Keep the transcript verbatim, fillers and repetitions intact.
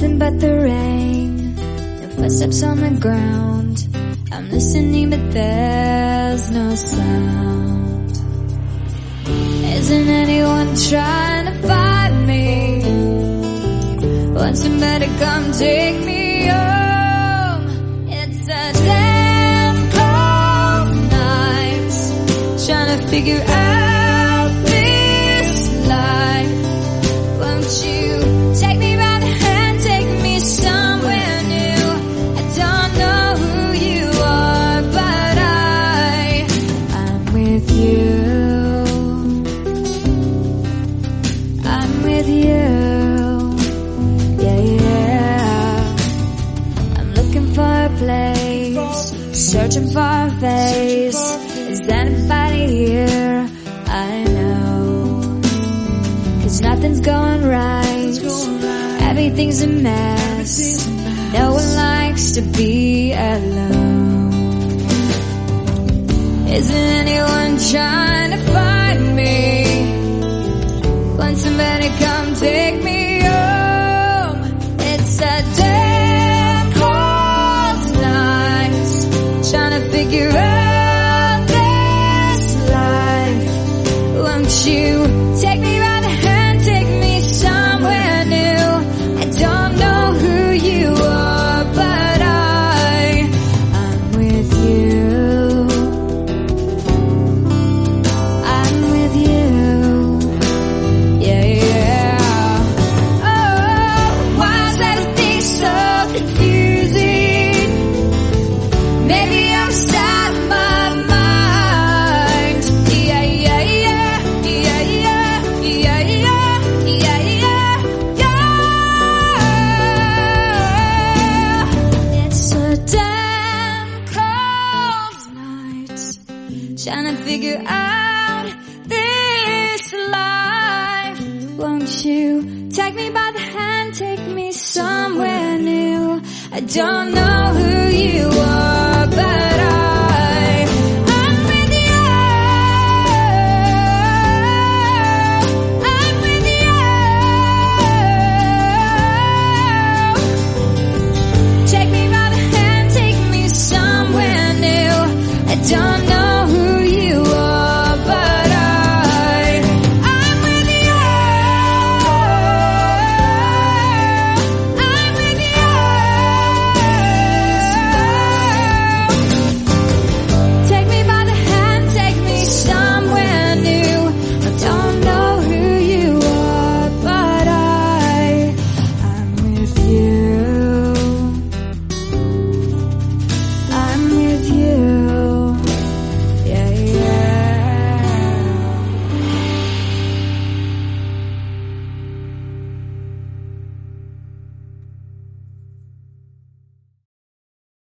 nothing but the rain, no footsteps on the ground. I'm listening but there's no sound. Isn't anyone trying to find me? Want somebody come take me home? It's a damn cold night, trying to figure out this life. Won't you take me by the hand, take me somewhere new? I don't know who you are, but I, I'm with you. I'm with you. Yeah, yeah. I'm looking for a place, searching for a face. Is anybody here? I know, 'cause nothing's going right, everything's a mess. No one likes to be alone. Isn't anyone trying to find me? Want somebody come take me home? It's a damn cold night, trying to figure out this life. Won't you take me by the hand, take me somewhere new? I don't know who you are, but I, I'm with you. I'm with you. Yeah, yeah. Oh, why is everything so confusing? Maybe I'm sad of my mind. Yeah, yeah, yeah. Yeah, yeah. Yeah, yeah. Yeah, yeah. Yeah. It's a damn cold night, trying to figure out this life. Won't you take me by the hand, take me somewhere new? I don't know who you are, but